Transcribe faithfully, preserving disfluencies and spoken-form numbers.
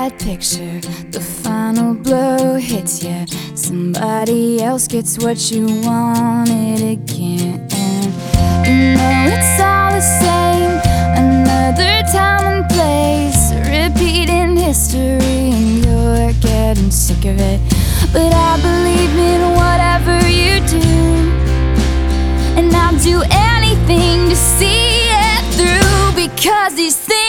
bad picture, the final blow hits you. Somebody else gets what you wanted again. You know it's all the same, another time and place, repeating history, and you're getting sick of it. But I believe in whatever you do, and I'll do anything to see it through, because these things